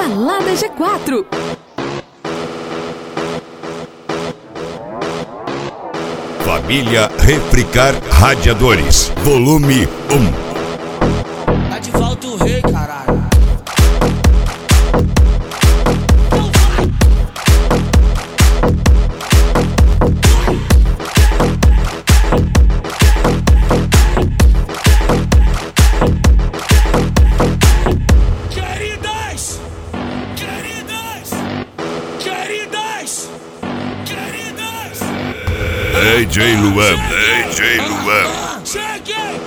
Balada G4. Família Refricar Radiadores, volume 1. Tá de volta o rei, caralho. DJ Luan, DJ Luan. Cheguei!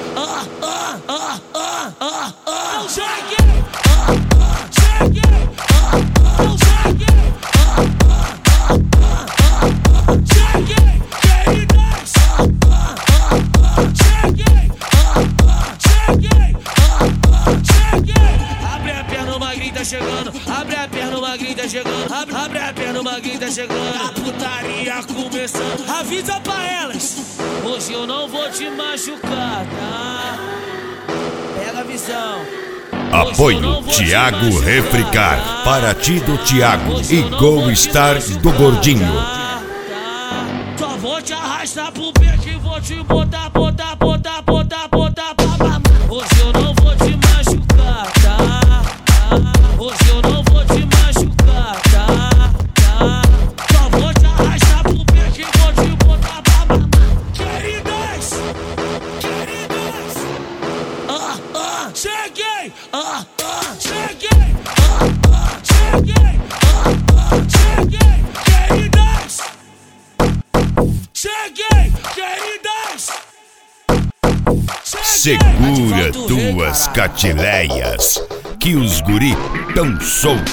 Eu cheguei! Abre a perna, o magrinho tá chegando. Abre a perna, o magrinho tá chegando. Abre a perna, o magrinho tá chegando. A putaria começando. Avisa pra elas. Hoje eu não vou te machucar, tá? Pega a visão. Apoio Thiago Refricar, Paraty do Thiago e Go Star do Gordinho. Só vou te arrastar pro peito e vou te botar pra mamar. Hoje eu não vou te machucar, tá? Hoje eu não vou te machucar, tá? Só vou te arrastar pro peito e vou te botar pra mamar. Queridas, cheguei, queridas, queridas. Segura tuas catileias, que os guri tão solto.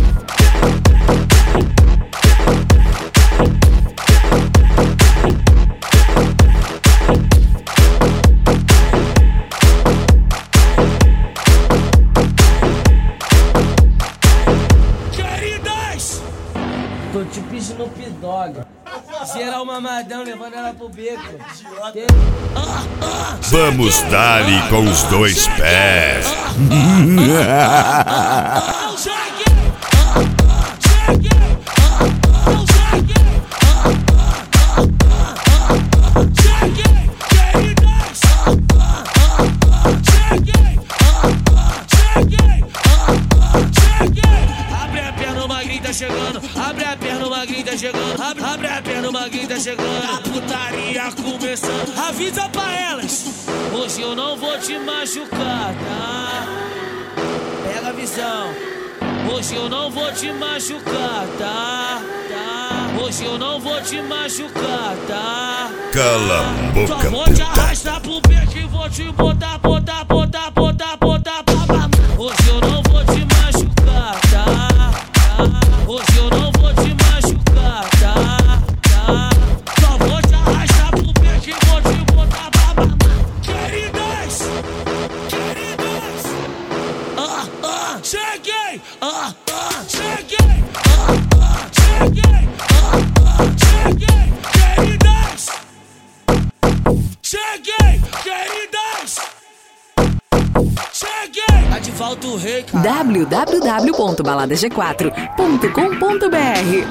Queridas, tô te pedindo um pidog. Geral mamadão, levando ela pro beco. Vamos dar-lhe com os dois pés. Abre a perna, o magrinho tá chegando. Abre a perna, o magrinho tá chegando. Abre a perna, o magrinho tá chegando. A putaria começando. Avisa pra elas. Hoje eu não vou te machucar, tá? Pega a visão. Hoje eu não vou te machucar, tá? Hoje eu não vou te machucar, tá? Cala a boca, Só vou te puta. arrastar pro peito e vou te botar pra mamar. Hoje eu não vou te machucar, tá? Hoje eu não vou te machucar, tá? Só vou te arrastar pro peito e vou te botar pra mamar. Queridas, cheguei, queridas, queridas. Tá de volta o rei, cara. www.baladag4.com.br.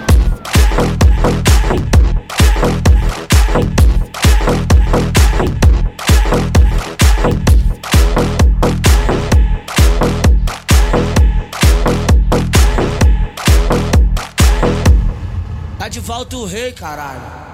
Tá de volta o rei, caralho.